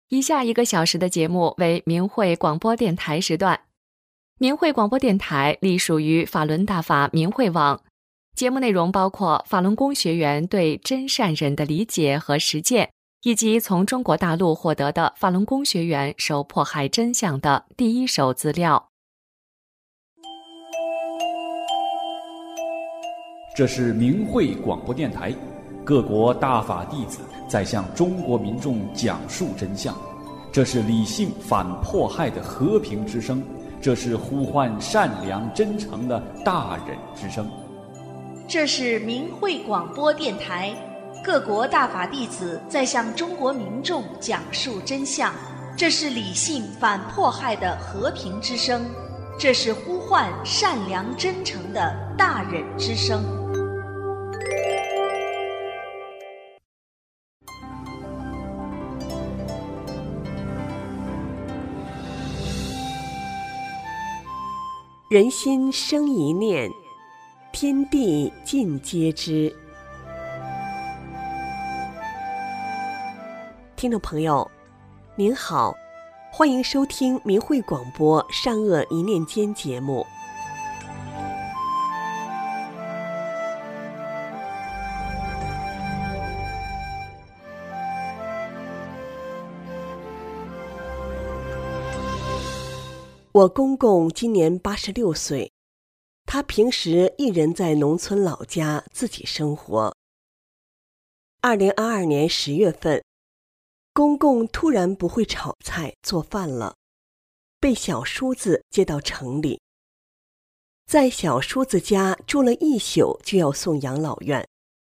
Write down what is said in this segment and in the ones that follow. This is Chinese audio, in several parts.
以下1个小时的节目为明慧广播电台时段。明慧广播电台隶属于法轮大法明慧网，节目内容包括法轮功学员对真善忍的理解和实践，以及从中国大陆获得的法轮功学员受迫害真相的第一手资料。 这是明慧广播电台，各国大法弟子在向中国民众讲述真相，这是理性反迫害的和平之声，这是呼唤善良真诚的大忍之声。 这是明慧广播电台，各国大法弟子在向中国民众讲述真相，这是理性反迫害的和平之声，这是呼唤善良真诚的大忍之声。 人心生一念，天地尽皆知。听众朋友您好，欢迎收听明慧广播善恶一念间节目。我公公今年86岁，他平时一人在农村老家自己生活。2022年10月份，公公突然不会炒菜做饭了，被小叔子接到城里，在小叔子家住了1宿就要送养老院。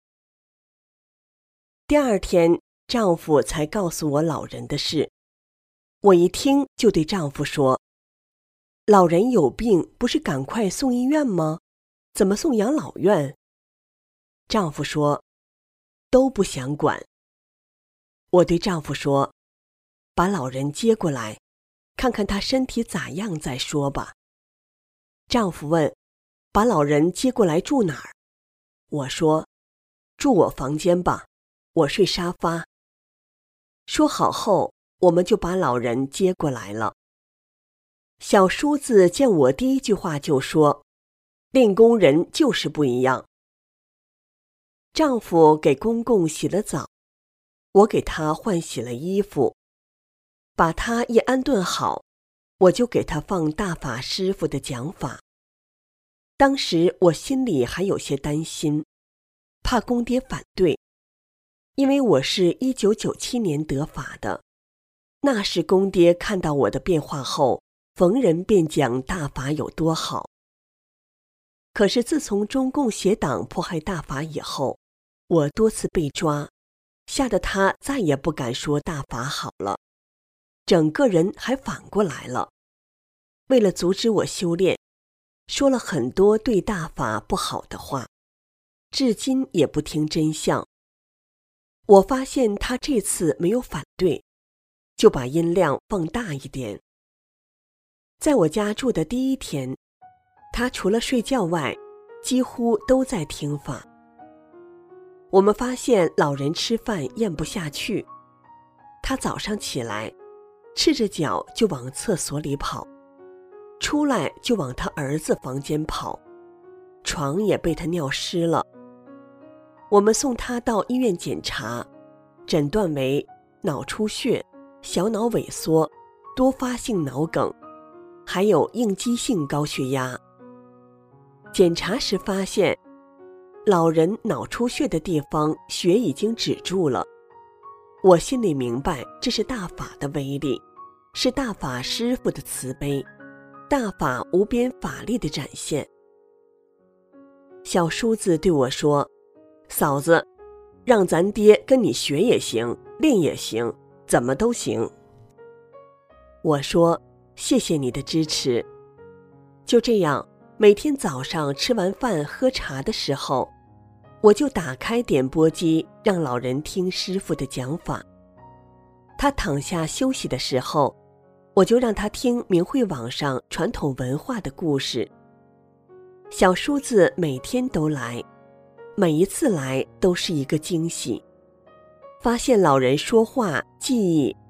第2天，丈夫才告诉我老人的事，我一听就对丈夫说，老人有病，不是赶快送医院吗？怎么送养老院？丈夫说，都不想管。我对丈夫说，把老人接过来，看看他身体咋样再说吧。丈夫问，把老人接过来住哪儿？我说，住我房间吧，我睡沙发。说好后，我们就把老人接过来了。小叔子见我第一句话就说，练功人就是不一样。丈夫给公公洗了澡，我给他换洗了衣服，把他一安顿好，我就给他放大法师父的讲法。当时我心里还有些担心，怕公爹反对，因为我是1997年得法的，那时公爹看到我的变化后，逢人便讲大法有多好。可是自从中共邪党迫害大法以后，我多次被抓，吓得他再也不敢说大法好了，整个人还反过来了。为了阻止我修炼，说了很多对大法不好的话，至今也不听真相。我发现他这次没有反对，就把音量放大一点。在我家住的第1天，他除了睡觉外，几乎都在听法。我们发现老人吃饭咽不下去，他早上起来，赤着脚就往厕所里跑，出来就往他儿子房间跑，床也被他尿湿了。我们送他到医院检查，诊断为脑出血、小脑萎缩、多发性脑梗，还有应激性高血压。检查时发现，老人脑出血的地方血已经止住了。我心里明白，这是大法的威力，是大法师父的慈悲，大法无边法力的展现。小叔子对我说，嫂子，让咱爹跟你学也行，练也行，怎么都行。我说，谢谢你的支持。就这样，每天早上吃完饭喝茶的时候，我就打开点播机，让老人听师父的讲法。他躺下休息的时候，我就让他听明慧网上传统文化的故事。小叔子每天都来，每一次来都是一个惊喜，发现老人说话、记忆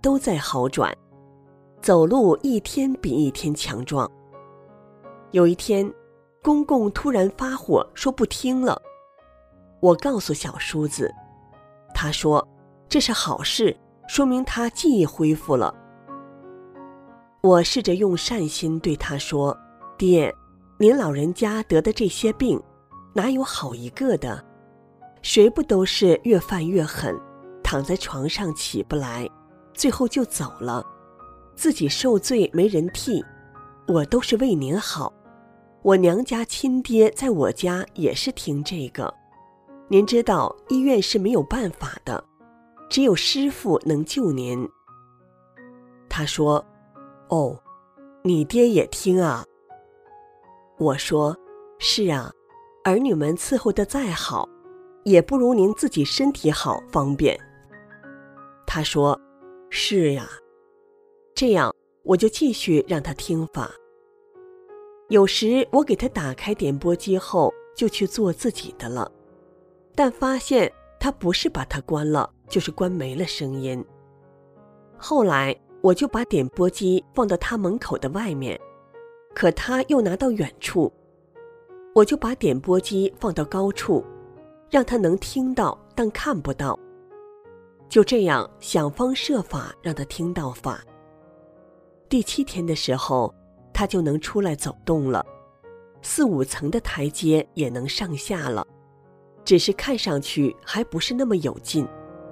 都在好转，走路一天比一天强壮。有一天，公公突然发火说不听了。我告诉小叔子，他说这是好事，说明他记忆恢复了。我试着用善心对他说，爹，您老人家得的这些病，哪有好一个的？谁不都是越犯越狠，躺在床上起不来，最后就走了，自己受罪没人替，我都是为您好。我娘家亲爹在我家也是听这个，您知道医院是没有办法的，只有师傅能救您。他说，哦，你爹也听啊？我说，是啊，儿女们伺候得再好，也不如您自己身体好方便。他说，是呀。这样我就继续让他听法。有时我给他打开点播机后，就去做自己的了，但发现他不是把它关了，就是关没了声音。后来我就把点播机放到他门口的外面，可他又拿到远处，我就把点播机放到高处，让他能听到但看不到。就这样想方设法让他听到法。第7天的时候，他就能出来走动了，4、5层的台阶也能上下了，只是看上去还不是那么有劲。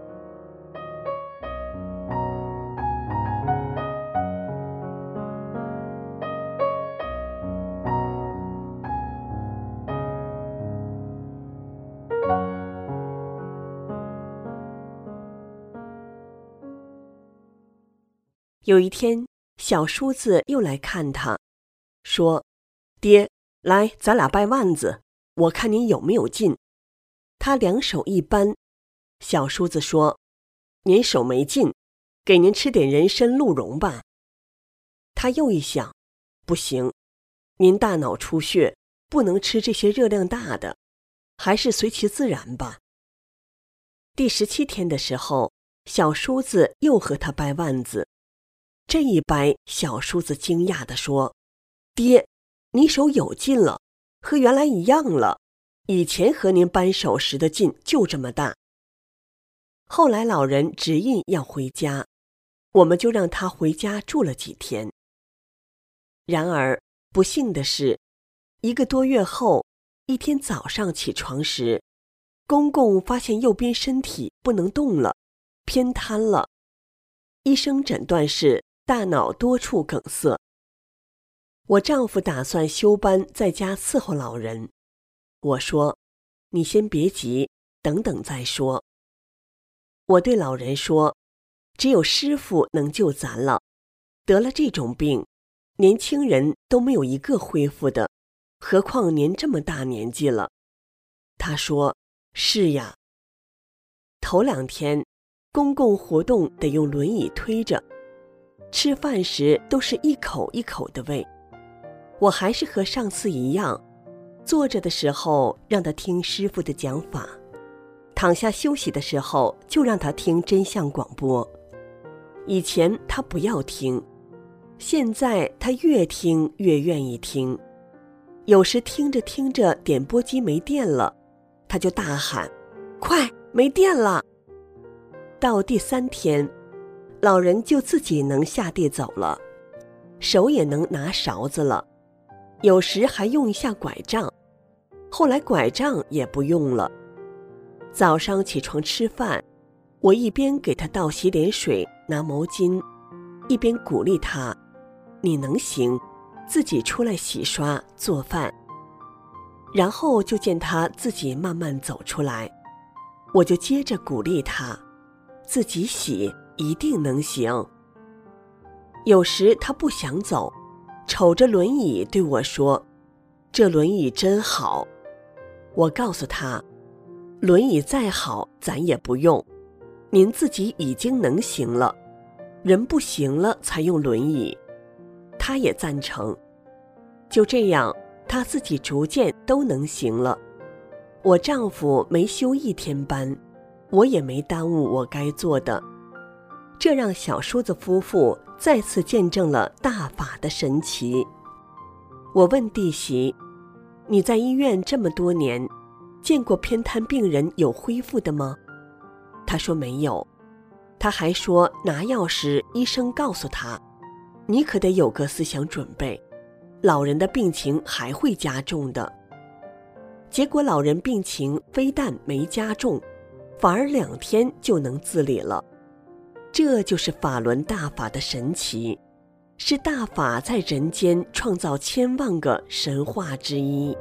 有一天，小叔子又来看他，说，爹，来，咱俩掰腕子，我看您有没有劲。他2手一扳，小叔子说，您手没劲，给您吃点人参鹿茸吧。他又一想，不行，您大脑出血，不能吃这些热量大的，还是随其自然吧。第17天的时候，小叔子又和他掰腕子。这一掰，小叔子惊讶地说，爹，你手有劲了，和原来一样了，以前和您扳手时的劲就这么大。后来老人执意要回家，我们就让他回家住了几天。然而不幸的是，1个多月后，一天早上起床时，公公发现右边身体不能动了，偏瘫了。医生诊断是大脑多处梗塞。我丈夫打算休班在家伺候老人，我说，你先别急，等等再说。我对老人说，只有师傅能救咱了，得了这种病，年轻人都没有一个恢复的，何况您这么大年纪了。他说，是呀。头2天，公共活动得用轮椅推着，吃饭时都是一口一口的喂。我还是和上次一样，坐着的时候让他听师傅的讲法，躺下休息的时候就让他听真相广播。以前他不要听，现在他越听越愿意听。有时听着听着点播机没电了，他就大喊，快，没电了。到第3天，老人就自己能下地走了，手也能拿勺子了，有时还用一下拐杖，后来拐杖也不用了。早上起床吃饭，我一边给他倒洗脸水拿毛巾，一边鼓励他，你能行，自己出来洗刷做饭。然后就见他自己慢慢走出来，我就接着鼓励他，自己洗一定能行。有时他不想走，瞅着轮椅对我说，这轮椅真好。我告诉他，轮椅再好咱也不用，您自己已经能行了，人不行了才用轮椅。他也赞成。就这样，他自己逐渐都能行了。我丈夫没休1天班，我也没耽误我该做的。 这让小叔子夫妇再次见证了大法的神奇。我问弟媳，你在医院这么多年，见过偏瘫病人有恢复的吗？他说没有。他还说拿药时医生告诉他，你可得有个思想准备，老人的病情还会加重的。结果老人病情非但没加重，反而2天就能自理了。这就是法轮大法的神奇，是大法在人间创造千万个神话之一。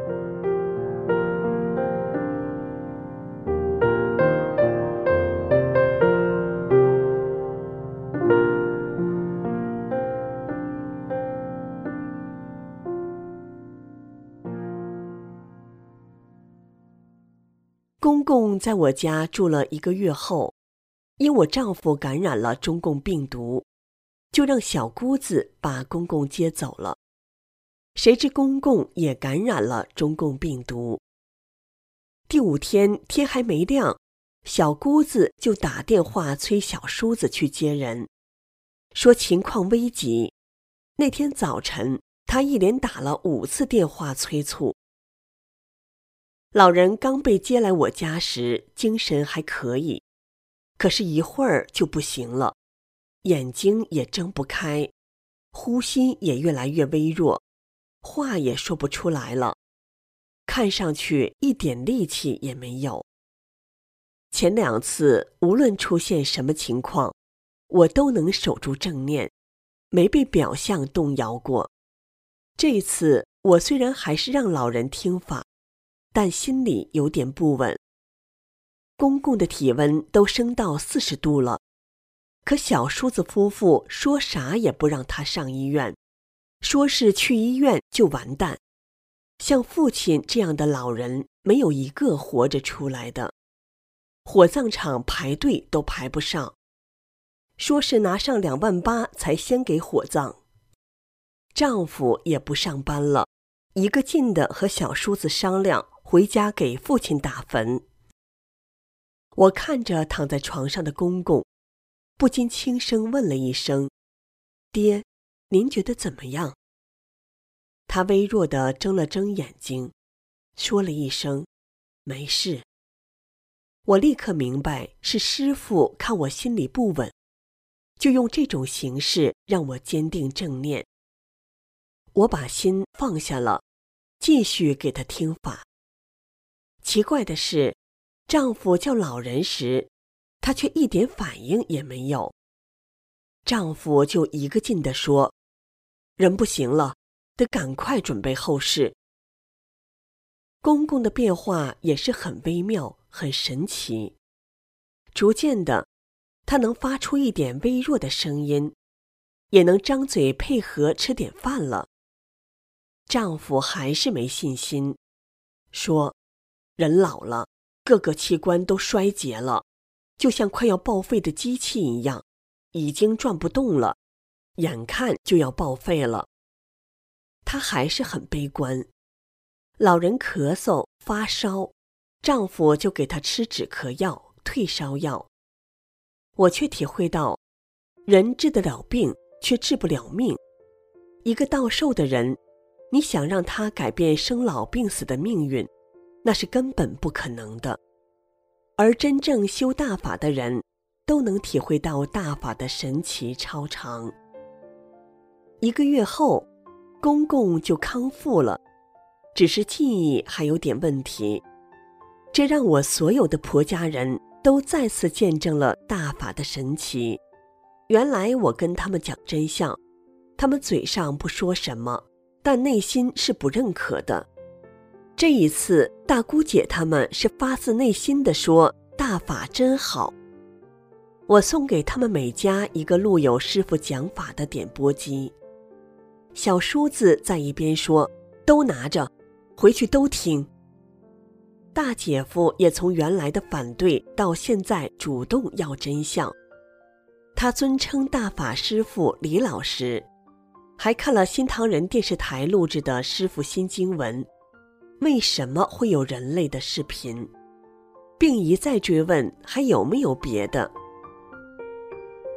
公公在我家住了1个月后，因我丈夫感染了中共病毒，就让小姑子把公公接走了。谁知公公也感染了中共病毒。第5天天还没亮，小姑子就打电话催小叔子去接人，说情况危急。那天早晨他一连打了5次电话催促。老人刚被接来我家时，精神还可以，可是一会儿就不行了，眼睛也睁不开，呼吸也越来越微弱，话也说不出来了，看上去一点力气也没有。前2次无论出现什么情况，我都能守住正念，没被表象动摇过。这次我虽然还是让老人听法，但心里有点不稳。公公的体温都升到40度了，可小叔子夫妇说啥也不让他上医院，说是去医院就完蛋。像父亲这样的老人，没有一个活着出来的，火葬场排队都排不上，说是拿上2.8万才先给火葬。丈夫也不上班了，一个劲的和小叔子商量回家给父亲打坟。我看着躺在床上的公公，不禁轻声问了一声：“爹，您觉得怎么样？”他微弱地睁了睁眼睛，说了一声：“没事。”我立刻明白是师父看我心里不稳，就用这种形式让我坚定正念。我把心放下了，继续给他听法。奇怪的是，丈夫叫老人时，她却一点反应也没有。丈夫就一个劲地说：“人不行了，得赶快准备后事。”公公的变化也是很微妙，很神奇。逐渐的，他能发出一点微弱的声音，也能张嘴配合吃点饭了。丈夫还是没信心，说：“人老了，各个器官都衰竭了，就像快要报废的机器一样，已经转不动了，眼看就要报废了。”他还是很悲观。老人咳嗽发烧，丈夫就给他吃止咳药、退烧药。我却体会到，人治得了病，却治不了命。一个到寿的人，你想让他改变生老病死的命运，那是根本不可能的。而真正修大法的人，都能体会到大法的神奇超常。1个月后，公公就康复了，只是记忆还有点问题。这让我所有的婆家人都再次见证了大法的神奇。原来我跟他们讲真相，他们嘴上不说什么，但内心是不认可的。这一次，大姑姐他们是发自内心地说大法真好。我送给他们每家一个录有师父讲法的点播机。小叔子在一边说：“都拿着，回去都听。”大姐夫也从原来的反对到现在主动要真相。他尊称大法师父李老师，还看了新唐人电视台录制的师父新经文，为什么会有人类的视频，并一再追问还有没有别的。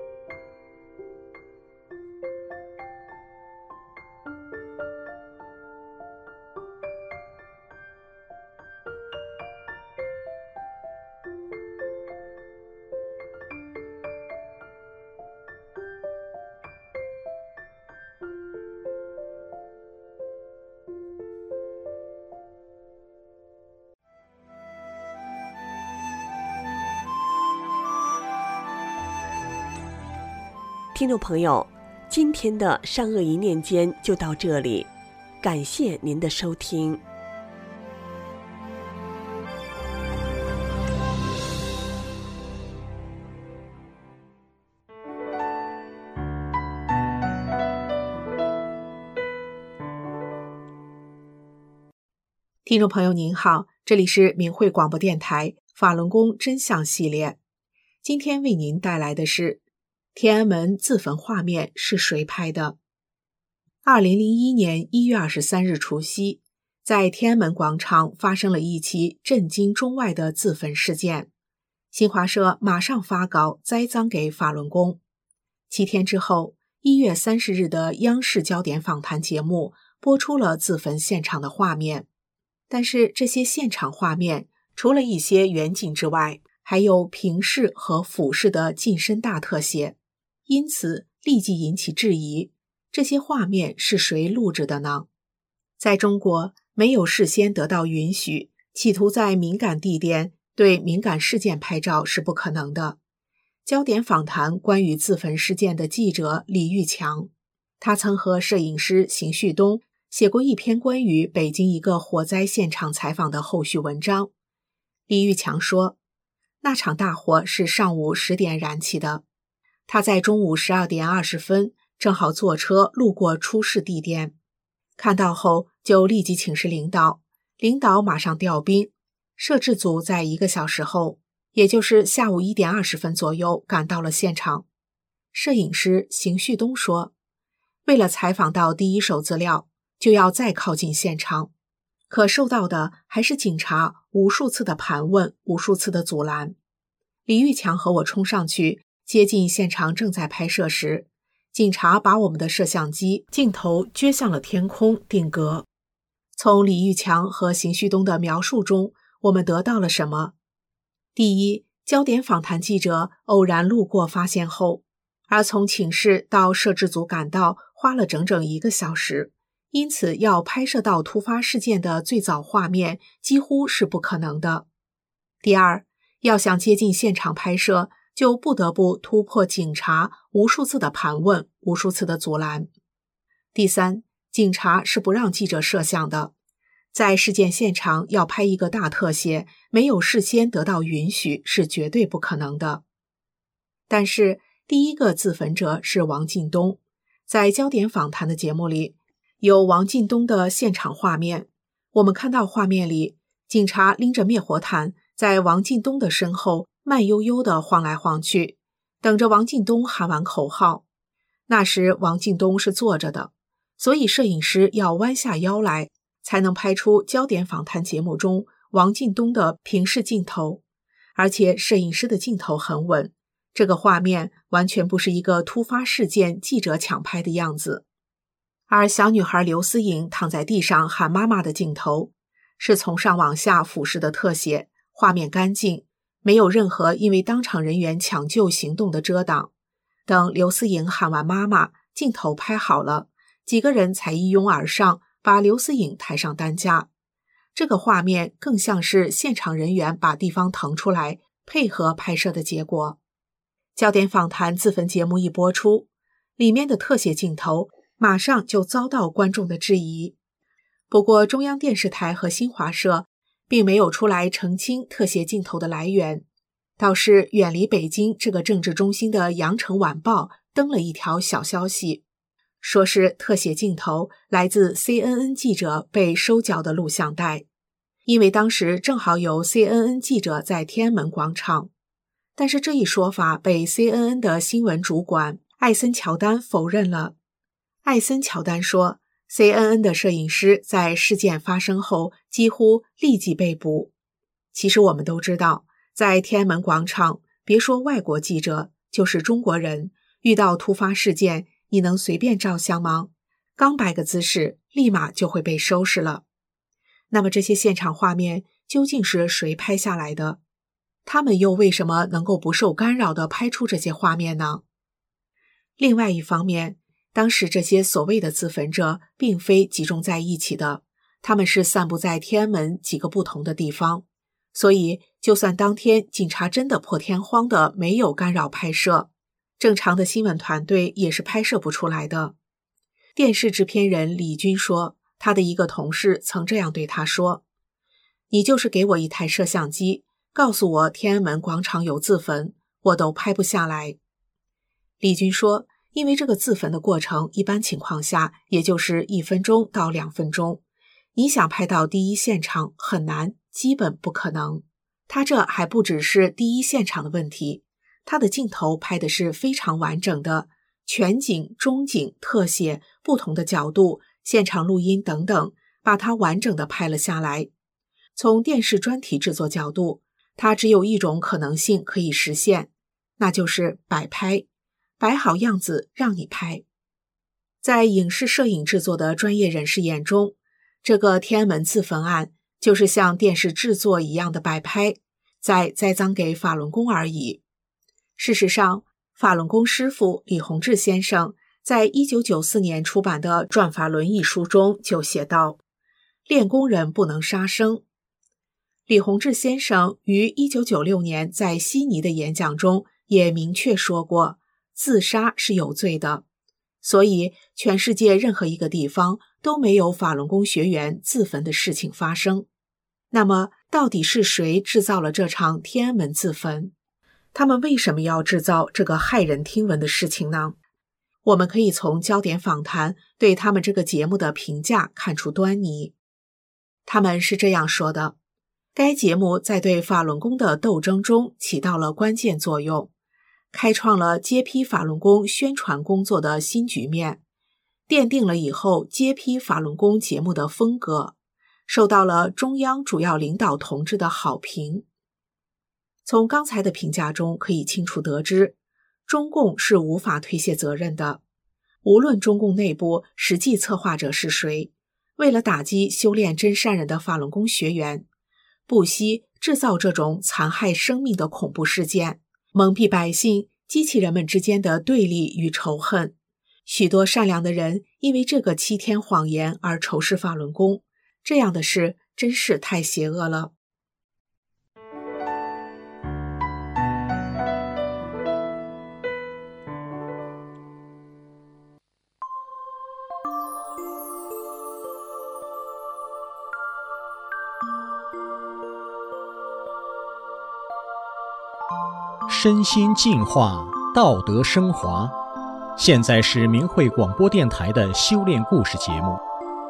听众朋友，今天的善恶一念间就到这里，感谢您的收听。 听众朋友您好，这里是明慧广播电台法轮功真相系列。今天为您带来的是天安门自焚画面是谁拍的。2001年1月23日除夕，在天安门广场发生了一起震惊中外的自焚事件。新华社马上发稿栽赃给法轮功。7天之后，1月30日的央视焦点访谈节目播出了自焚现场的画面。但是这些现场画面除了一些远景之外，还有平视和俯视的近身大特写，因此立即引起质疑，这些画面是谁录制的呢？在中国，没有事先得到允许，企图在敏感地点对敏感事件拍照是不可能的。焦点访谈关于自焚事件的记者李玉强，他曾和摄影师邢旭东写过一篇关于北京一个火灾现场采访的后续文章。李玉强说，那场大火是上午10点燃起的，他在中午12点20分正好坐车路过出事地点，看到后就立即请示领导，领导马上调兵，摄制组在1个小时后，也就是下午1点20分左右赶到了现场。摄影师邢旭东说，为了采访到第一手资料，就要再靠近现场，可受到的还是警察无数次的盘问，无数次的阻拦。李玉强和我冲上去接近现场正在拍摄时，警察把我们的摄像机镜头撅向了天空定格。从李玉强和邢旭东的描述中，我们得到了什么？第一，焦点访谈记者偶然路过发现后，而从请示到摄制组赶到花了整整1个小时，因此要拍摄到突发事件的最早画面几乎是不可能的。第二，要想接近现场拍摄，就不得不突破警察无数次的盘问，无数次的阻拦。第三，警察是不让记者摄像的，在事件现场要拍一个大特写，没有事先得到允许是绝对不可能的。但是第一个自焚者是王进东，在焦点访谈的节目里有王进东的现场画面，我们看到画面里，警察拎着灭火毯在王进东的身后慢悠悠地晃来晃去，等着王进东喊完口号。那时王进东是坐着的，所以摄影师要弯下腰来，才能拍出焦点访谈节目中王进东的平视镜头。而且摄影师的镜头很稳，这个画面完全不是一个突发事件记者抢拍的样子。而小女孩刘思颖躺在地上喊妈妈的镜头，是从上往下俯视的特写，画面干净，没有任何因为当场人员抢救行动的遮挡。等刘思颖喊完妈妈，镜头拍好了，几个人才一拥而上，把刘思颖抬上担架。这个画面更像是现场人员把地方腾出来，配合拍摄的结果。焦点访谈自焚节目一播出，里面的特写镜头马上就遭到观众的质疑。不过中央电视台和新华社并没有出来澄清特写镜头的来源，倒是远离北京这个政治中心的羊城晚报登了一条小消息，说是特写镜头来自 CNN 记者被收缴的录像带，因为当时正好有 CNN 记者在天安门广场。但是这一说法被 CNN 的新闻主管艾森乔丹否认了。艾森乔丹说， CNN 的摄影师在事件发生后几乎立即被捕。其实我们都知道，在天安门广场，别说外国记者，就是中国人，遇到突发事件，你能随便照相吗？刚摆个姿势，立马就会被收拾了。那么这些现场画面究竟是谁拍下来的？他们又为什么能够不受干扰地拍出这些画面呢？另外一方面，当时这些所谓的自焚者并非集中在一起的，他们是散布在天安门几个不同的地方，所以就算当天警察真的破天荒的没有干扰拍摄， 正常的新闻团队也是拍摄不出来的。电视制片人李军说，他的一个同事曾这样对他说：你就是给我一台摄像机，告诉我天安门广场有自焚，我都拍不下来。李军说，因为这个自焚的过程一般情况下也就是1分钟到2分钟，你想拍到第一现场很难，基本不可能。他这还不只是第一现场的问题，他的镜头拍的是非常完整的，全景、中景、特写、不同的角度、现场录音等等，把它完整的拍了下来。从电视专题制作角度，它只有一种可能性可以实现，那就是摆拍，摆好样子让你拍。在影视摄影制作的专业人士眼中，这个天安门自焚案就是像电视制作一样的摆拍，在栽赃给法轮功而已。事实上，法轮功师父李洪志先生在1994年出版的《转法轮》一书中就写道：练功人不能杀生。李洪志先生于1996年在悉尼的演讲中也明确说过，自杀是有罪的，所以全世界任何一个地方都没有法轮功学员自焚的事情发生。那么，到底是谁制造了这场天安门自焚？他们为什么要制造这个骇人听闻的事情呢？我们可以从焦点访谈对他们这个节目的评价看出端倪。他们是这样说的：该节目在对法轮功的斗争中起到了关键作用，开创了揭批法轮功宣传工作的新局面，奠定了以后揭批法轮功节目的风格，受到了中央主要领导同志的好评。从刚才的评价中可以清楚得知，中共是无法推卸责任的。无论中共内部实际策划者是谁，为了打击修炼真善人的法轮功学员，不惜制造这种残害生命的恐怖事件，蒙蔽百姓，激起人们之间的对立与仇恨。许多善良的人因为这个欺天谎言而仇视法轮功，这样的事真是太邪恶了。 身心净化，道德升华。现在是明慧广播电台的修炼故事节目。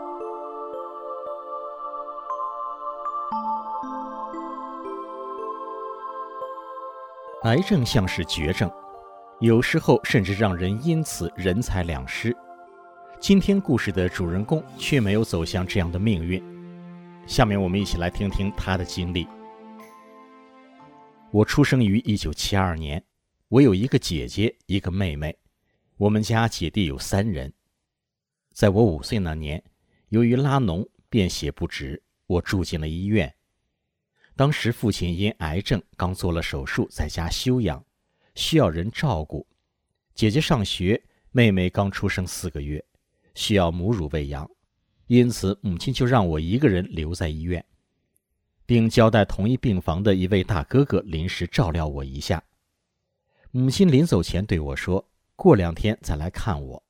癌症像是绝症，有时候甚至让人因此人财两失。今天故事的主人公却没有走向这样的命运。下面我们一起来听听他的经历。我出生于1972年，我有一个姐姐，一个妹妹，我们家姐弟有3人。在我5岁那年，由于拉脓便血不止，我住进了医院。当时父亲因癌症刚做了手术，在家休养，需要人照顾。姐姐上学，妹妹刚出生4个月，需要母乳喂养，因此母亲就让我一个人留在医院，并交代同一病房的一位大哥哥临时照料我一下。母亲临走前对我说，过2天再来看我。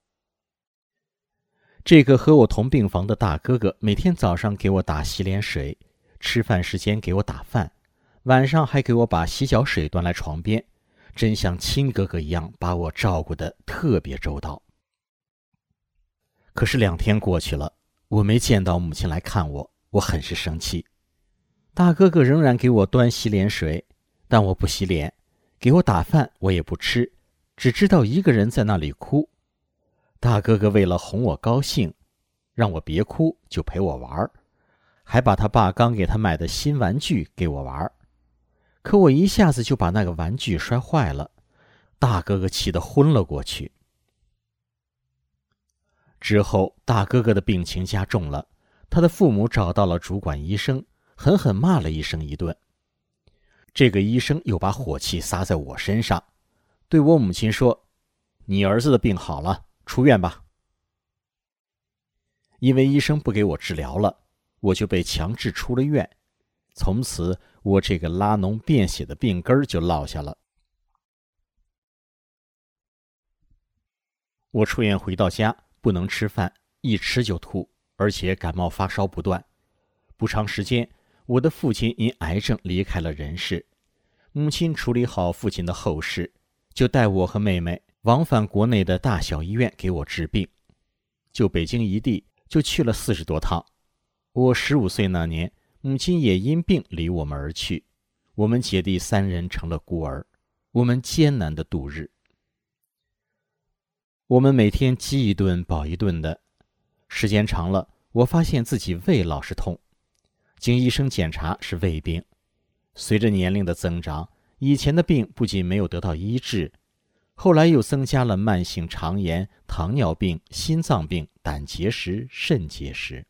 这个和我同病房的大哥哥每天早上给我打洗脸水，吃饭时间给我打饭，晚上还给我把洗脚水端来床边，真像亲哥哥一样把我照顾得特别周到。可是2天过去了，我没见到母亲来看我，我很是生气。大哥哥仍然给我端洗脸水，但我不洗脸，给我打饭我也不吃，只知道一个人在那里哭。大哥哥为了哄我高兴，让我别哭，就陪我玩，还把他爸刚给他买的新玩具给我玩。可我一下子就把那个玩具摔坏了，大哥哥气得昏了过去。之后大哥哥的病情加重了，他的父母找到了主管医生，狠狠骂了医生一顿。这个医生又把火气撒在我身上，对我母亲说，你儿子的病好了，出院吧。因为医生不给我治疗了，我就被强制出了院。从此我这个拉脓便血的病根就落下了。 我出院回到家，不能吃饭，一吃就吐，而且感冒发烧不断。不长时间，我的父亲因癌症离开了人世。母亲处理好父亲的后事，就带我和妹妹往返国内的大小医院给我治病。就北京一地就去了40多趟。我15岁那年，母亲也因病离我们而去，我们姐弟3人成了孤儿，我们艰难地度日。我们每天饥一顿饱一顿的，时间长了，我发现自己胃老是痛，经医生检查是胃病。随着年龄的增长，以前的病不仅没有得到医治，后来又增加了慢性肠炎、糖尿病、心脏病、胆结石、肾结石。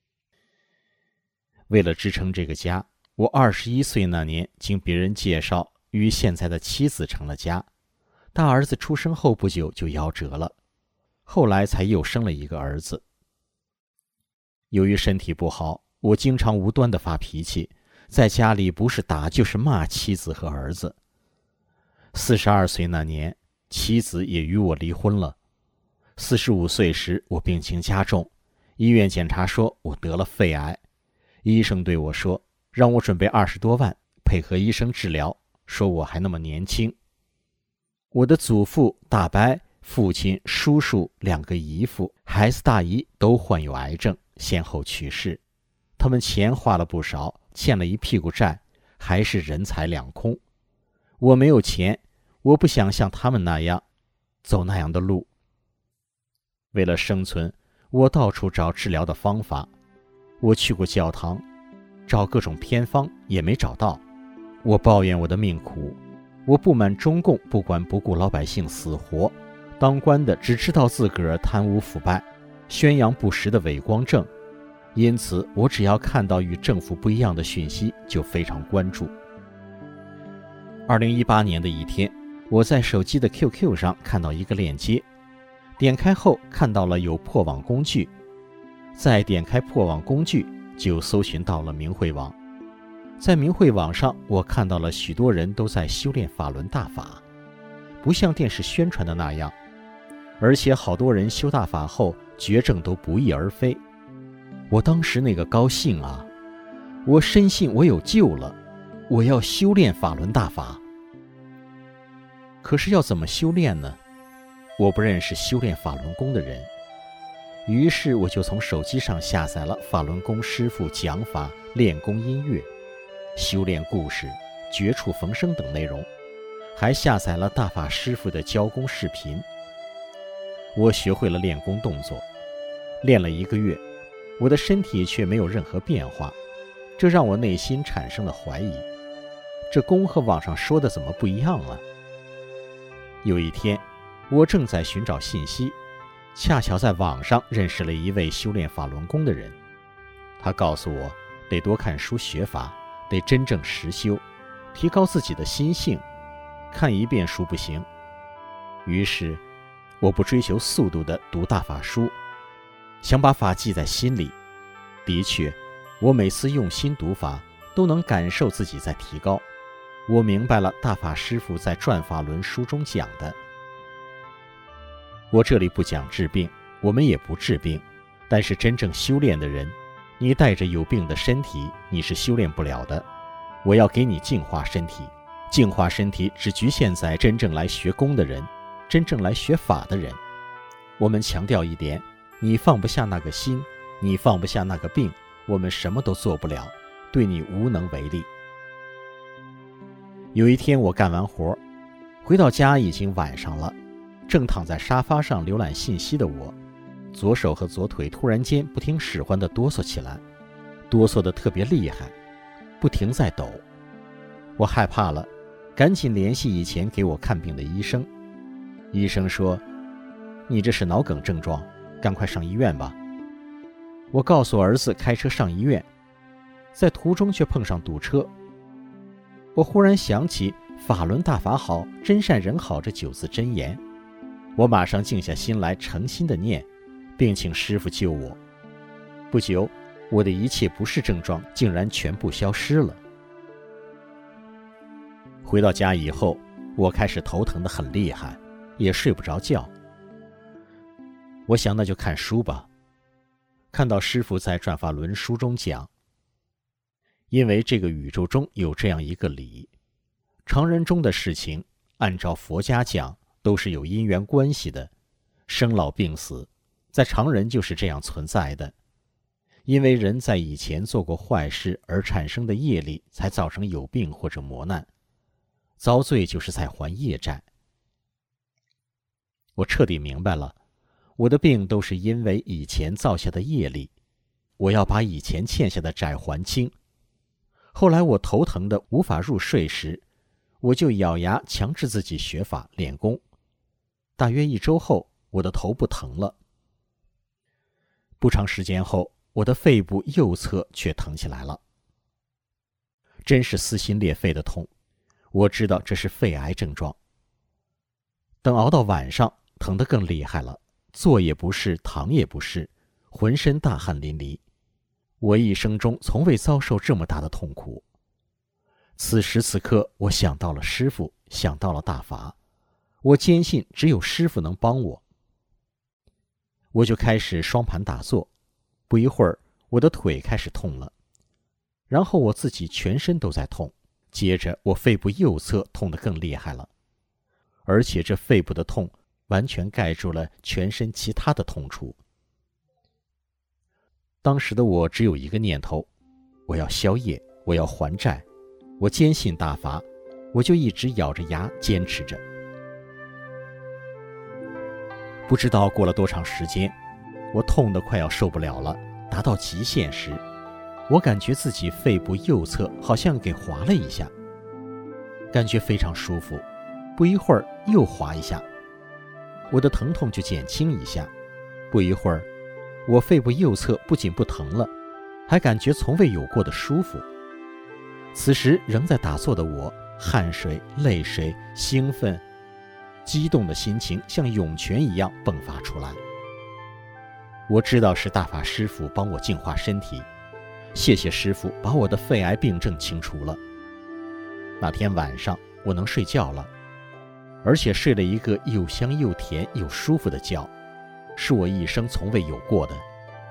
为了支撑这个家，我21岁那年经别人介绍与现在的妻子成了家。大儿子出生后不久就夭折了，后来才又生了一个儿子。由于身体不好，我经常无端地发脾气，在家里不是打就是骂妻子和儿子。42岁那年，妻子也与我离婚了。45岁时，我病情加重，医院检查说我得了肺癌。医生对我说，让我准备20多万，配合医生治疗，说我还那么年轻。我的祖父、大伯、父亲、叔叔、2个姨父、孩子大姨都患有癌症，先后去世。他们钱花了不少，欠了一屁股债，还是人财两空。我没有钱，我不想像他们那样走那样的路。为了生存，我到处找治疗的方法。我去过教堂，找各种偏方，也没找到。我抱怨我的命苦，我不满中共不管不顾老百姓死活，当官的只知道自个儿贪污腐败，宣扬不实的伪光正。因此，我只要看到与政府不一样的讯息，就非常关注。2018年的一天，我在手机的 QQ 上看到一个链接，点开后看到了有破网工具，再点开破网工具，就搜寻到了明慧网。在明慧网上，我看到了许多人都在修炼法轮大法，不像电视宣传的那样，而且好多人修大法后绝症都不翼而飞。我当时那个高兴啊，我深信我有救了，我要修炼法轮大法。可是要怎么修炼呢？我不认识修炼法轮功的人，于是我就从手机上下载了法轮功师父讲法、练功音乐、修炼故事、绝处逢生等内容，还下载了大法师父的教功视频。我学会了练功动作，练了1个月，我的身体却没有任何变化，这让我内心产生了怀疑，这功和网上说的怎么不一样啊？有一天，我正在寻找信息，恰巧在网上认识了一位修炼法轮功的人。他告诉我，得多看书学法，得真正实修，提高自己的心性，看一遍书不行。于是，我不追求速度地读大法书，想把法记在心里。的确，我每次用心读法，都能感受自己在提高。我明白了大法师父在《转法轮》书中讲的。我这里不讲治病，我们也不治病，但是真正修炼的人，你带着有病的身体，你是修炼不了的。我要给你净化身体，净化身体只局限在真正来学功的人，真正来学法的人。我们强调一点，你放不下那个心，你放不下那个病，我们什么都做不了，对你无能为力。有一天我干完活，回到家已经晚上了，正躺在沙发上浏览信息的我，左手和左腿突然间不听使唤地哆嗦起来，哆嗦得特别厉害，不停在抖。我害怕了，赶紧联系以前给我看病的医生。医生说，你这是脑梗症状，赶快上医院吧。我告诉儿子开车上医院，在途中却碰上堵车。我忽然想起法轮大法好，真善人好这9字真言，我马上静下心来，诚心的念，并请师父救我。不久，我的一切不适症状竟然全部消失了。回到家以后，我开始头疼得很厉害，也睡不着觉。 我想那就看书吧。看到师父在转法轮书中讲，因为这个宇宙中有这样一个理，常人中的事情，按照佛家讲，都是有因缘关系的，生老病死，在常人就是这样存在的。因为人在以前做过坏事而产生的业力，才造成有病或者磨难，遭罪就是在还业债。我彻底明白了，我的病都是因为以前造下的业力，我要把以前欠下的债还清。后来我头疼的无法入睡时，我就咬牙强制自己学法练功。大约1周后，我的头不疼了。不长时间后，我的肺部右侧却疼起来了，真是撕心裂肺的痛。我知道这是肺癌症状。等熬到晚上，疼得更厉害了，坐也不是，躺也不是，浑身大汗淋漓。我一生中从未遭受这么大的痛苦。此时此刻，我想到了师父，想到了大法，我坚信只有师父能帮我。我就开始双盘打坐，不一会儿，我的腿开始痛了，然后我自己全身都在痛，接着我肺部右侧痛得更厉害了，而且这肺部的痛完全盖住了全身其他的痛处。当时的我只有一个念头，我要消业，我要还债，我坚信大法，我就一直咬着牙坚持着。不知道过了多长时间，我痛得快要受不了了，达到极限时，我感觉自己肺部右侧好像给划了一下，感觉非常舒服。不一会儿又划一下，我的疼痛就减轻一下。不一会儿，我肺部右侧不仅不疼了，还感觉从未有过的舒服。此时仍在打坐的我，汗水、泪水、兴奋、激动的心情像涌泉一样迸发出来。我知道是大法师父帮我净化身体，谢谢师父把我的肺癌病症清除了。那天晚上我能睡觉了，而且睡了一个又香又甜又舒服的觉，是我一生从未有过的。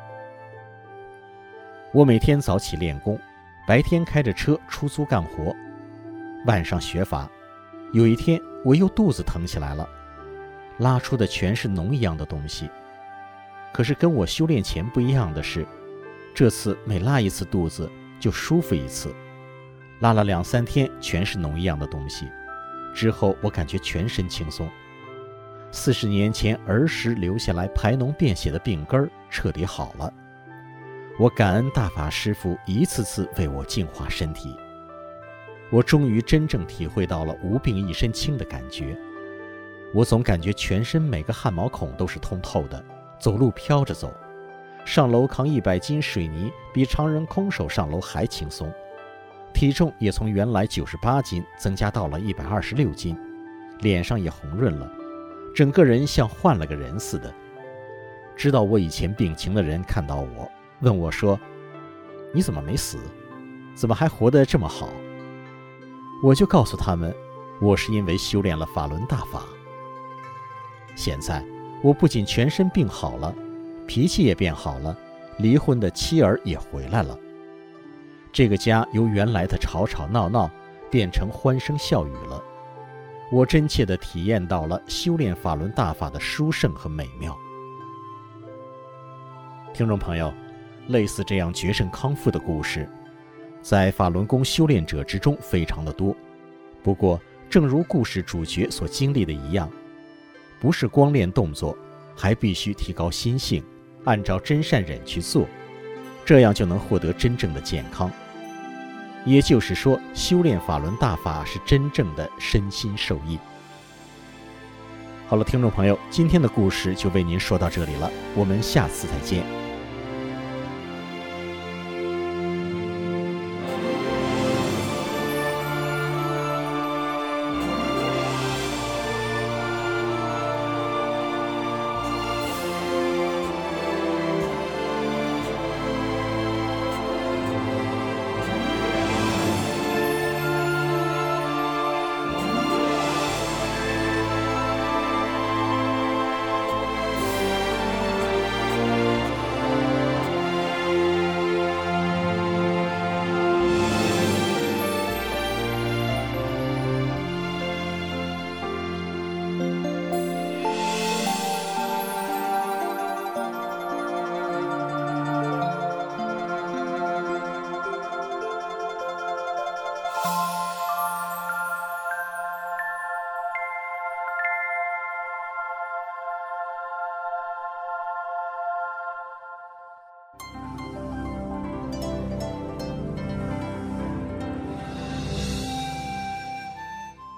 我每天早起练功，白天开着车出租干活，晚上学法。有一天我又肚子疼起来了，拉出的全是脓一样的东西。可是跟我修炼前不一样的是，这次每拉一次肚子就舒服一次，拉了2-3天全是脓一样的东西，之后我感觉全身轻松。40年前儿时留下来排脓便血的病根彻底好了。我感恩大法师父一次次为我净化身体，我终于真正体会到了无病一身轻的感觉。我总感觉全身每个汗毛孔都是通透的，走路飘着走，上楼扛100斤水泥比常人空手上楼还轻松，体重也从原来98斤增加到了126斤，脸上也红润了，整个人像换了个人似的。知道我以前病情的人看到我，问我说：“你怎么没死？怎么还活得这么好？”我就告诉他们，我是因为修炼了法轮大法。现在我不仅全身病好了，脾气也变好了，离婚的妻儿也回来了。这个家由原来的吵吵闹闹变成欢声笑语了。我真切地体验到了修炼法轮大法的殊胜和美妙。听众朋友，类似这样绝症康复的故事，在法轮功修炼者之中非常的多。不过，正如故事主角所经历的一样，不是光练动作，还必须提高心性，按照真善忍去做，这样就能获得真正的健康。也就是说，修炼法轮大法是真正的身心受益。好了，听众朋友，今天的故事就为您说到这里了，我们下次再见。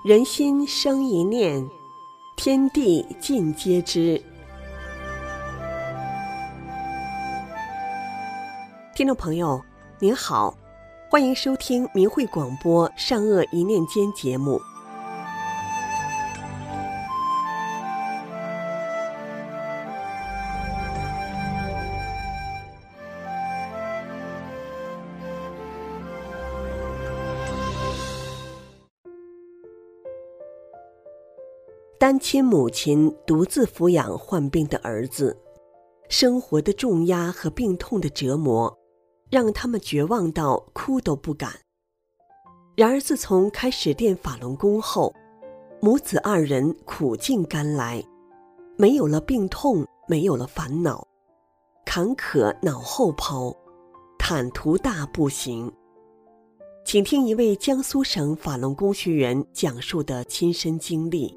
人心生一念，天地尽皆知。听众朋友您好，欢迎收听明慧广播善恶一念间节目。单亲母亲独自抚养患病的儿子，生活的重压和病痛的折磨让他们绝望到哭都不敢。然而自从开始练法轮功后，母子二人苦尽甘来，没有了病痛，没有了烦恼，坎坷脑后抛，坦途大步行。请听一位江苏省法轮功学员讲述的亲身经历。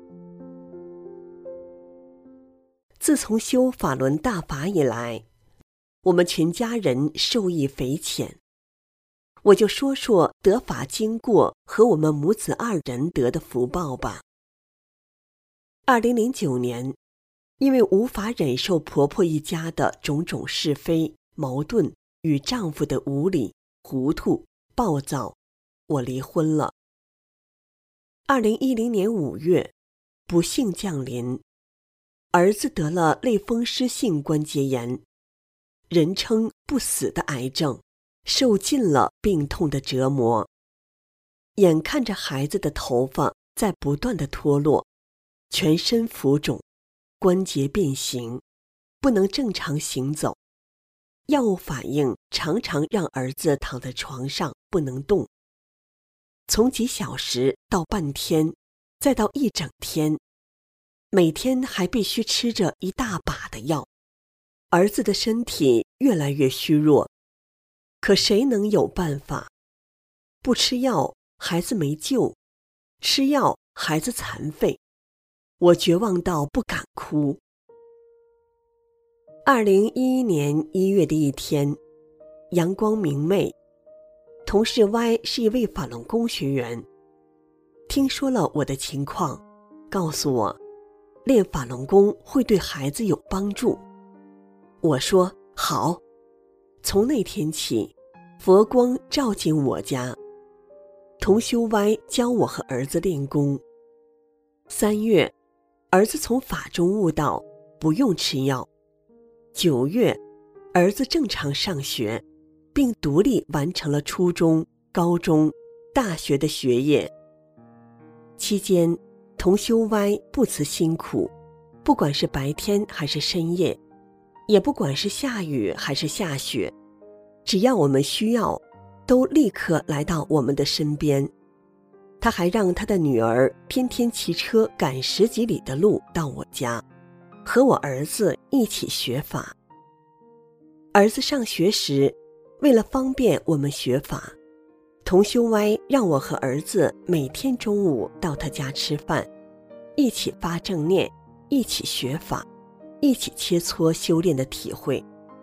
自从修法轮大法以来，我们全家人受益匪浅。我就说说得法经过和我们母子二人得的福报吧。2009年，因为无法忍受婆婆一家的种种是非、矛盾与丈夫的无理、糊涂、暴躁，我离婚了。2010年5月，不幸降临，儿子得了类风湿性关节炎，人称不死的癌症，受尽了病痛的折磨。眼看着孩子的头发在不断的脱落，全身浮肿，关节变形，不能正常行走，药物反应常常让儿子躺在床上不能动，从几小时到半天，再到一整天，每天还必须吃着一大把的药。儿子的身体越来越虚弱，可谁能有办法？不吃药，孩子没救；吃药，孩子残废。我绝望到不敢哭。2011年1月的一天，阳光明媚，同事 Y 是一位法轮功学员，听说了我的情况，告诉我练法轮功会对孩子有帮助。我说好。从那天起，佛光照进我家，同修 Y 教我和儿子练功。3月，儿子从法中悟道，不用吃药。9月，儿子正常上学，并独立完成了初中、高中、大学的学业。期间，同修 Y 不辞辛苦，不管是白天还是深夜，也不管是下雨还是下雪，只要我们需要，都立刻来到我们的身边。他还让他的女儿天天骑车赶10几里的路到我家，和我儿子一起学法。儿子上学时，为了方便我们学法，同修 Y 让我和儿子每天中午到他家吃饭，一起发正念，一起学法，一起切磋修炼的体会。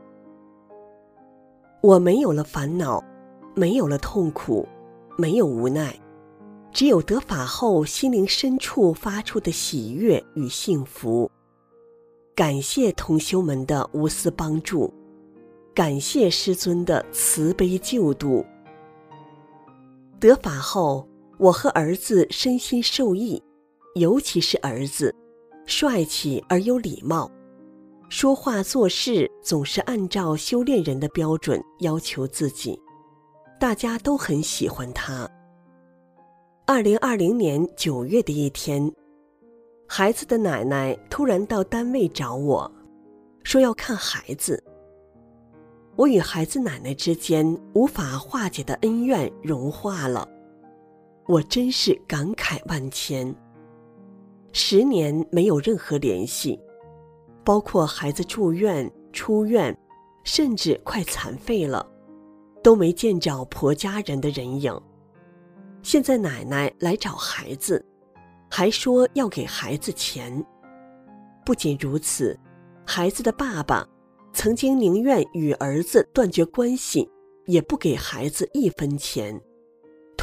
我没有了烦恼，没有了痛苦，没有无奈，只有得法后心灵深处发出的喜悦与幸福。感谢同修们的无私帮助，感谢师尊的慈悲救度。得法后，我和儿子身心受益，尤其是儿子，帅气而有礼貌，说话做事总是按照修炼人的标准要求自己，大家都很喜欢他。2020年9月的一天，孩子的奶奶突然到单位找我，说要看孩子。我与孩子奶奶之间无法化解的恩怨融化了，我真是感慨万千。10年没有任何联系，包括孩子住院、出院，甚至快残废了，都没见着婆家人的人影。现在奶奶来找孩子，还说要给孩子钱。不仅如此，孩子的爸爸曾经宁愿与儿子断绝关系，也不给孩子1分钱。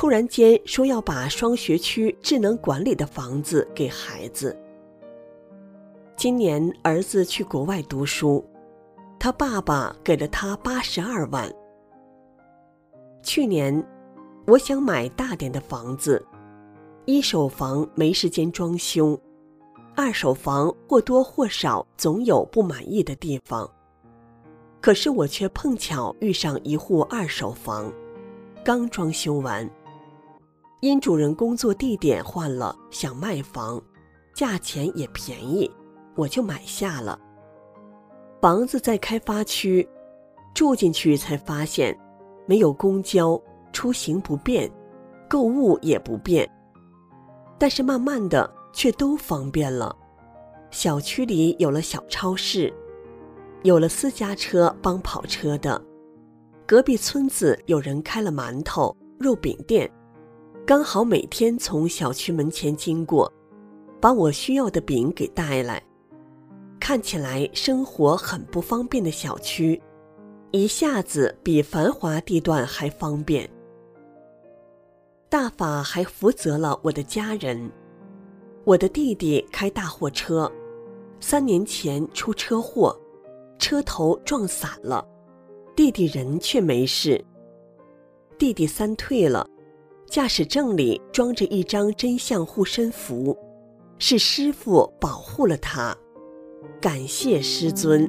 突然间说要把双学区智能管理的房子给孩子。今年儿子去国外读书，他爸爸给了他82万。去年我想买大点的房子，一手房没时间装修，二手房或多或少总有不满意的地方。可是我却碰巧遇上一户二手房，刚装修完，因主人工作地点换了，想卖房，价钱也便宜，我就买下了。房子在开发区，住进去才发现没有公交，出行不便，购物也不便，但是慢慢的却都方便了。小区里有了小超市，有了私家车帮跑车的，隔壁村子有人开了馒头肉饼店，刚好每天从小区门前经过，把我需要的饼给带来。看起来生活很不方便的小区，一下子比繁华地段还方便。大法还扶责了我的家人。我的弟弟开大货车，3年前出车祸，车头撞散了，弟弟人却没事。弟弟3退了，驾驶证里装着一张真相护身符，是师父保护了他，感谢师尊。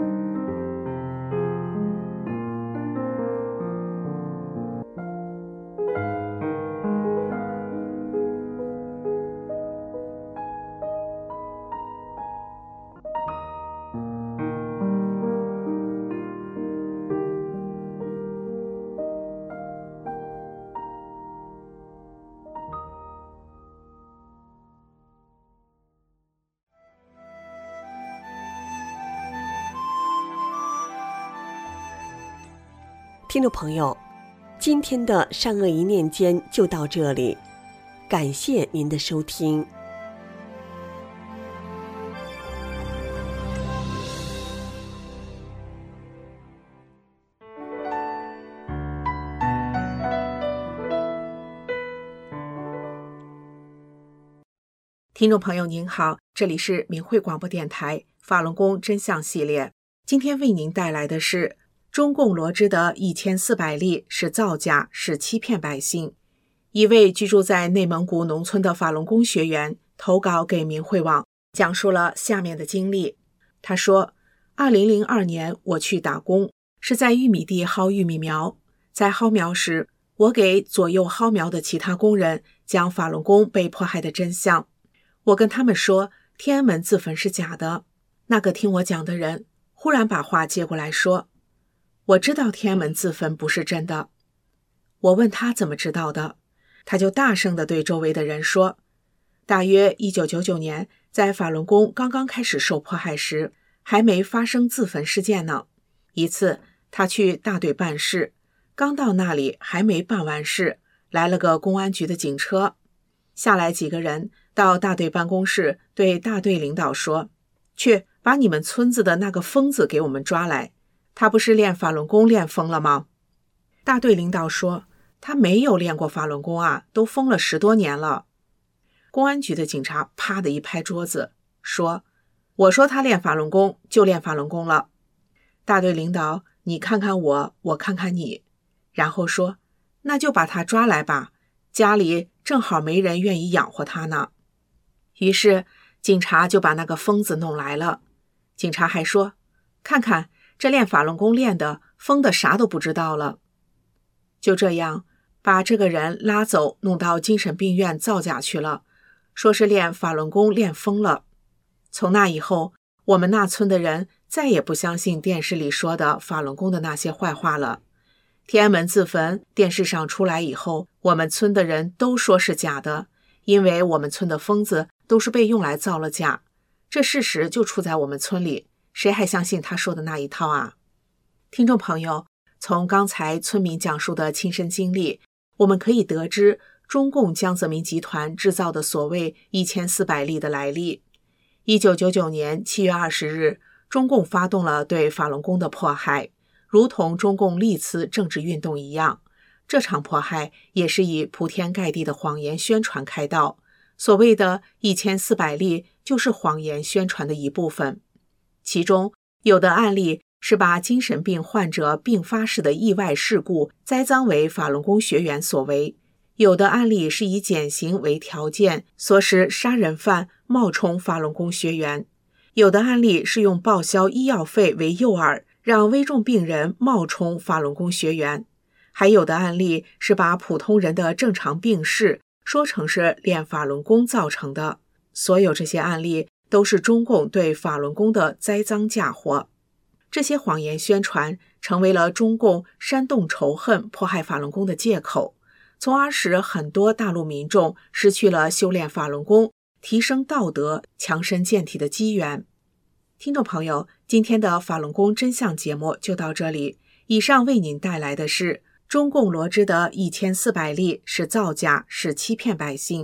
听众朋友，今天的善恶一念间就到这里，感谢您的收听。 听众朋友您好，这里是明慧广播电台法轮功真相系列，今天为您带来的是中共罗织的1400例是造假，是欺骗百姓。一位居住在内蒙古农村的法轮功学员投稿给明慧网，讲述了下面的经历。他说，2002年我去打工，是在玉米地薅玉米苗，在薅苗时，我给左右薅苗的其他工人讲法轮功被迫害的真相。我跟他们说天安门自焚是假的，那个听我讲的人忽然把话接过来说，我知道天安门自焚不是真的。我问他怎么知道的，他就大声地对周围的人说，大约1999年在法轮功刚刚开始受迫害时，还没发生自焚事件呢。一次他去大队办事，刚到那里还没办完事，来了个公安局的警车，下来几个人到大队办公室对大队领导说，去把你们村子的那个疯子给我们抓来，他不是练法轮功练疯了吗？大队领导说，他没有练过法轮功啊，都疯了10多年了。公安局的警察啪的一拍桌子，说，我说他练法轮功就练法轮功了。大队领导，你看看我，我看看你，然后说，那就把他抓来吧，家里正好没人愿意养活他呢。于是警察就把那个疯子弄来了。警察还说，看看这练法轮功练的疯的啥都不知道了。就这样把这个人拉走，弄到精神病院造假去了，说是练法轮功练疯了。从那以后，我们那村的人再也不相信电视里说的法轮功的那些坏话了。天安门自焚电视上出来以后，我们村的人都说是假的，因为我们村的疯子都是被用来造了假，这事实就出在我们村里，谁还相信他说的那一套啊？听众朋友，从刚才村民讲述的亲身经历，我们可以得知中共江泽民集团制造的所谓1400例的来历。1999年7月20日，中共发动了对法轮功的迫害，如同中共历次政治运动一样， 这场迫害也是以铺天盖地的谎言宣传开道，所谓的1400例就是谎言宣传的一部分。其中有的案例是把精神病患者并发时的意外事故栽赃为法轮功学员所为，有的案例是以减刑为条件，唆使杀人犯冒充法轮功学员，有的案例是用报销医药费为诱饵，让危重病人冒充法轮功学员，还有的案例是把普通人的正常病逝说成是练法轮功造成的。所有这些案例都是中共对法轮功的栽赃嫁祸。这些谎言宣传成为了中共煽动仇恨、迫害法轮功的借口，从而使很多大陆民众失去了修炼法轮功、提升道德、强身健体的机缘。听众朋友，今天的法轮功真相节目就到这里。以上为您带来的是中共罗织的1400例是造假，是欺骗百姓。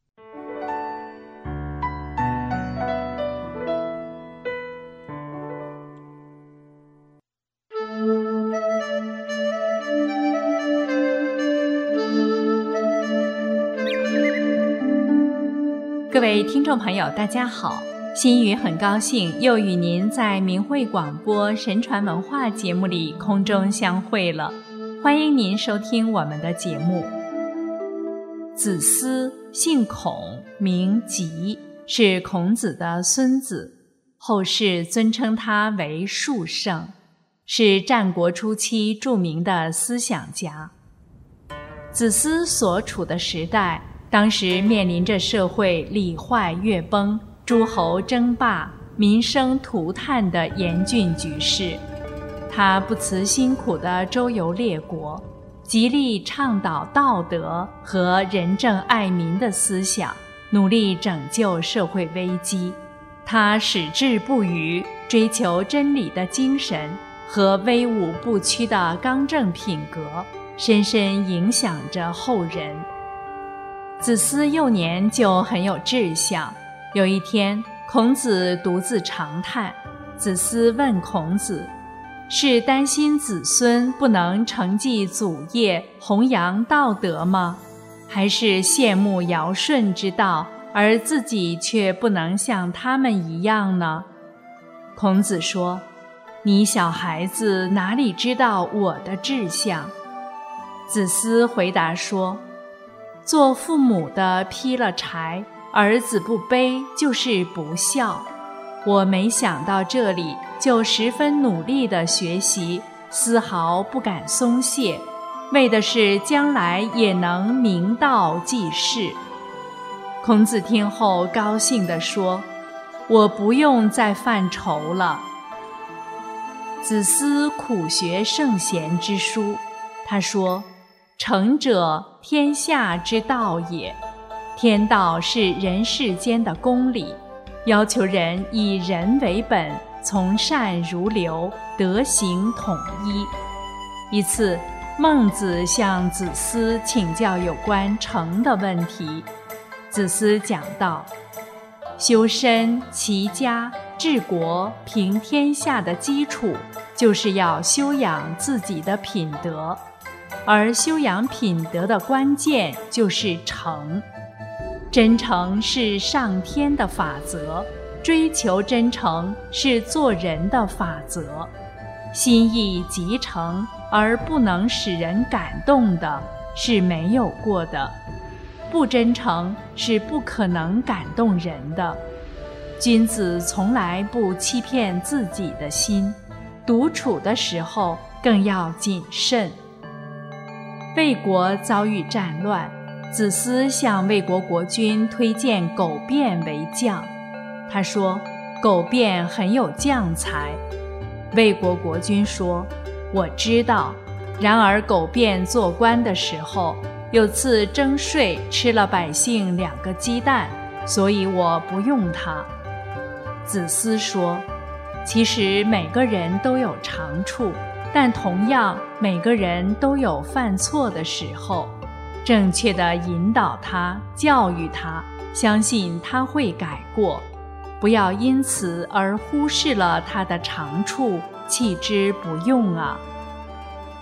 各位听众朋友，大家好，心语很高兴又与您在明慧广播神传文化节目里空中相会了，欢迎您收听我们的节目。子思姓孔，名吉，是孔子的孙子，后世尊称他为述圣，是战国初期著名的思想家。子思所处的时代，当时面临着社会礼坏乐崩、诸侯争霸、民生涂炭的严峻局势。他不辞辛苦地周游列国，极力倡导道德和仁政爱民的思想，努力拯救社会危机。他矢志不渝，追求真理的精神和威武不屈的刚正品格，深深影响着后人。子思幼年就很有志向，有一天，孔子独自长叹，子思问孔子，是担心子孙不能承继祖业，弘扬道德吗？还是羡慕尧舜之道，而自己却不能像他们一样呢？孔子说，你小孩子哪里知道我的志向？子思回答说，做父母的劈了柴，儿子不背就是不孝。我没想到这里，就十分努力地学习，丝毫不敢松懈，为的是将来也能明道济世。孔子听后高兴地说，我不用再犯愁了。子思苦学圣贤之书，他说，诚者，天下之道也。天道是人世间的公理，要求人以人为本，从善如流，德行统一。一次，孟子向子思请教有关诚的问题。子思讲道，修身、齐家、治国、平天下的基础，就是要修养自己的品德。而修养品德的关键就是诚。真诚是上天的法则，追求真诚是做人的法则。心意极诚而不能使人感动的是没有过的，不真诚是不可能感动人的。君子从来不欺骗自己的心，独处的时候更要谨慎。魏国遭遇战乱，子思向魏国国君推荐苟变为将。他说，苟变很有将才。魏国国君说，我知道，然而苟变做官的时候，有次征税吃了百姓2个鸡蛋，所以我不用他。子思说，其实每个人都有长处，但同样每个人都有犯错的时候，正确地引导他，教育他，相信他会改过，不要因此而忽视了他的长处，弃之不用啊。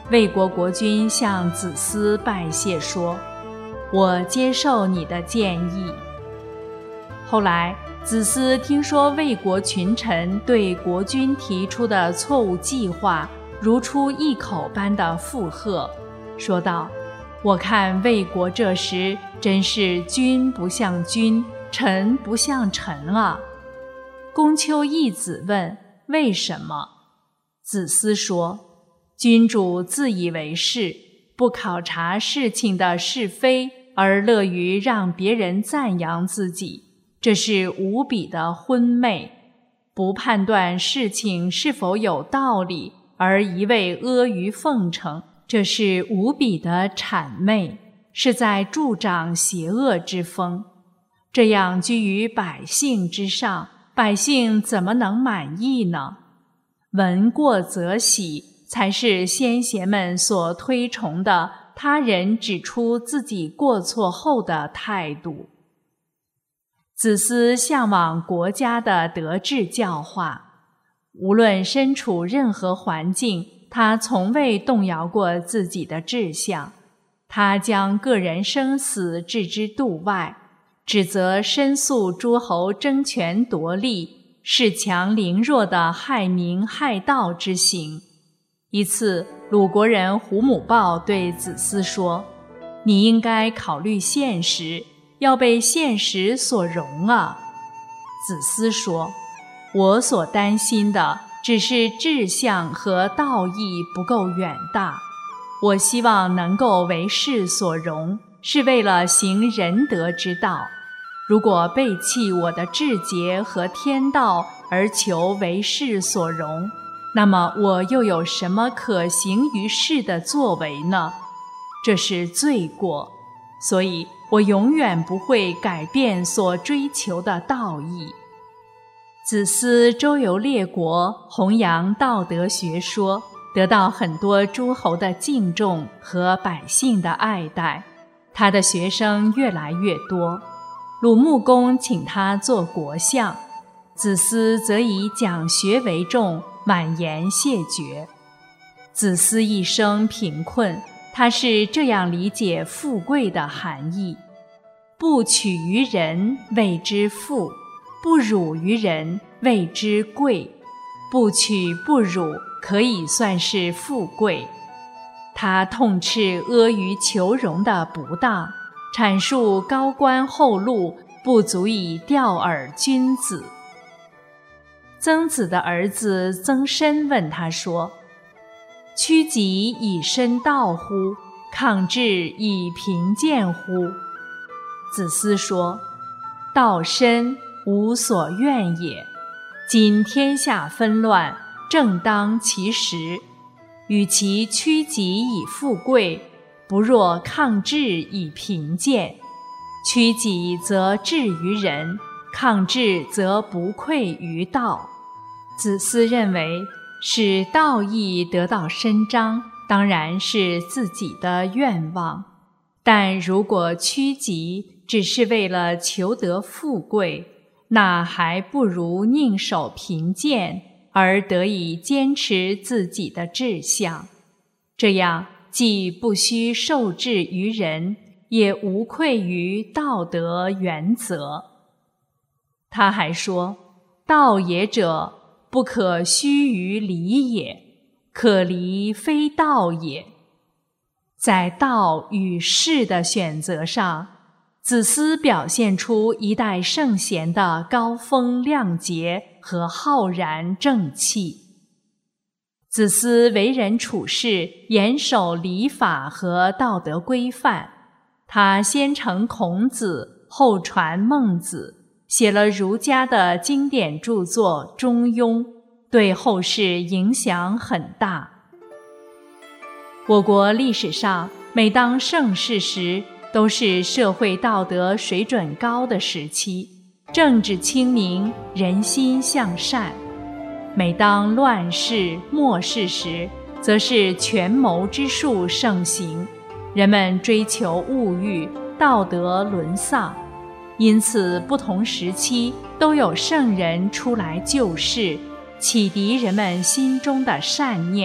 魏国国君向子思拜谢说：“我接受你的建议。”后来子思听说魏国群臣对国君提出的错误计划如出一口般的附和，说道：“我看魏国这时真是君不像君，臣不像臣啊。”公丘义子问：“为什么？”子思说：“君主自以为是，不考察事情的是非，而乐于让别人赞扬自己，这是无比的昏昧；不判断事情是否有道理，而一味阿谀奉承，这是无比的谄媚，是在助长邪恶之风。这样居于百姓之上，百姓怎么能满意呢？闻过则喜，才是先贤们所推崇的他人指出自己过错后的态度。”子思向往国家的德治教化，无论身处任何环境，他从未动摇过自己的志向。他将个人生死置之度外，指责申诉诸侯争权夺利、恃强凌弱的害民害道之行。一次，鲁国人胡母豹对子思说：“你应该考虑现实，要被现实所容啊。”子思说：“我所担心的只是志向和道义不够远大，我希望能够为世所容，是为了行仁德之道。如果背弃我的志节和天道而求为世所容，那么我又有什么可行于世的作为呢？这是罪过，所以我永远不会改变所追求的道义。”子思周游列国，弘扬道德学说，得到很多诸侯的敬重和百姓的爱戴，他的学生越来越多。鲁穆公请他做国相，子思则以讲学为重，婉言谢绝。子思一生贫困，他是这样理解富贵的含义：不取于人谓之富，不辱于人谓之贵，不取不辱可以算是富贵。他痛斥阿谀求荣的不当，阐述高官厚禄不足以吊耳君子。曾子的儿子曾参问他说：“趋吉以申道乎？抗志以贫贱乎？”子思说：“道深，无所怨也。今天下纷乱，正当其时。与其趋吉以富贵，不若抗志以贫贱。趋吉则治于人，抗志则不愧于道。”子思认为，使道义得到伸张，当然是自己的愿望，但如果趋吉只是为了求得富贵，那还不如宁守贫贱，而得以坚持自己的志向。这样既不需受制于人，也无愧于道德原则。他还说：“道也者，不可虚于离也，可离非道也。”在道与事的选择上，子思表现出一代圣贤的高风亮节和浩然正气。子思为人处事严守礼法和道德规范，他先承孔子，后传孟子，写了儒家的经典著作《中庸》，对后世影响很大。我国历史上每当盛世时，都是社会道德水准高的时期，政治清明，人心向善；每当乱世末世时，则是权谋之术盛行，人们追求物欲，道德沦丧。因此不同时期都有圣人出来救世，启迪人们心中的善念，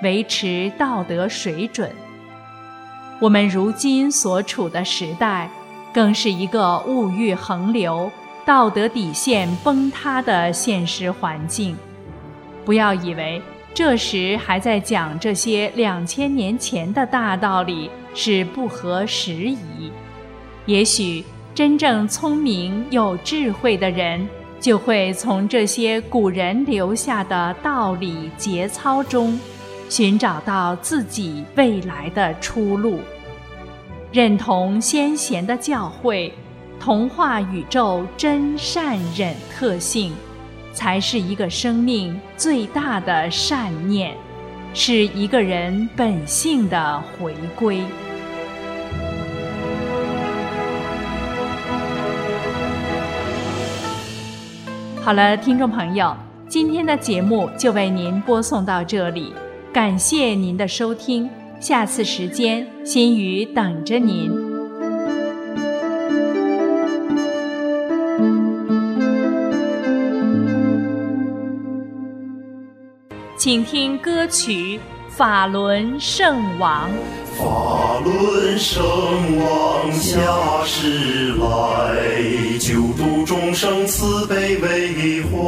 维持道德水准。我们如今所处的时代，更是一个物欲横流、道德底线崩塌的现实环境。不要以为这时还在讲这些2000年前的大道理是不合时宜。也许真正聪明有智慧的人，就会从这些古人留下的道理节操中，寻找到自己未来的出路。认同先贤的教诲，同化宇宙真善忍特性，才是一个生命最大的善念，是一个人本性的回归。好了，听众朋友，今天的节目就为您播送到这里，感谢您的收听，下次时间心语等着您。请听歌曲《法轮圣王》。 法轮圣王下世来，救度众生慈悲为怀，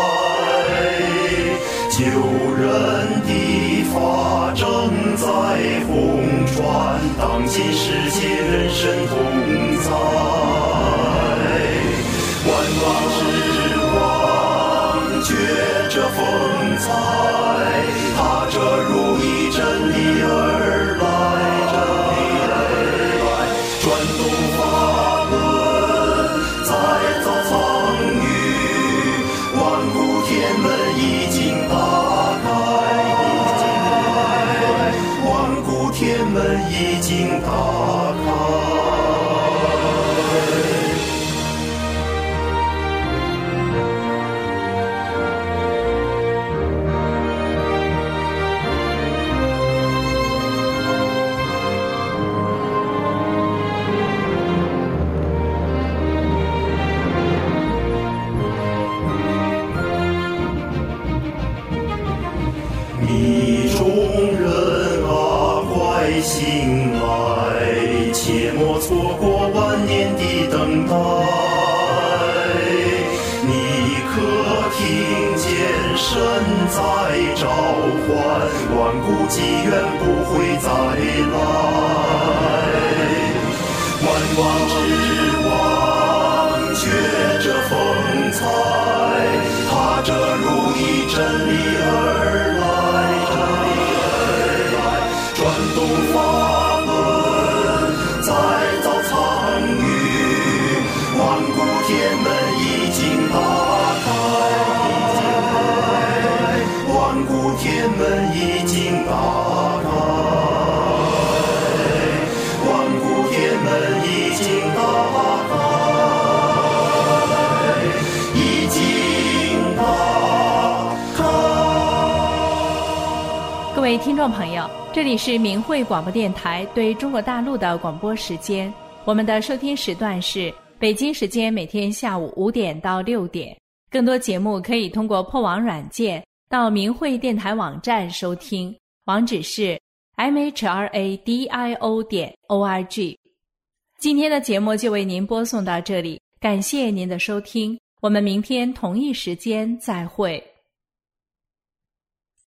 救人的法正在弘传，当今世界人神同在，万王之王觉着风采，踏着如意真理而来，转动法轮再造苍宇，万古天门已经打开，万古天门已经打开。你众人啊，快醒来，切莫错过万年的等待。你可听见神在召唤，万古机缘不会再来。万王之王觉着风采，踏着如意真理而来，转动法轮再造苍宇，万古天门已经打开，万古天门已经打开，万古天门已经打开，已经打开。 各位听众朋友，这里是明慧广播电台对中国大陆的广播时间，我们的收听时段是北京时间每天下午5点到6点。更多节目可以通过破网软件到明慧电台网站收听，网址是 mhradio.org。 今天的节目就为您播送到这里，感谢您的收听，我们明天同一时间再会。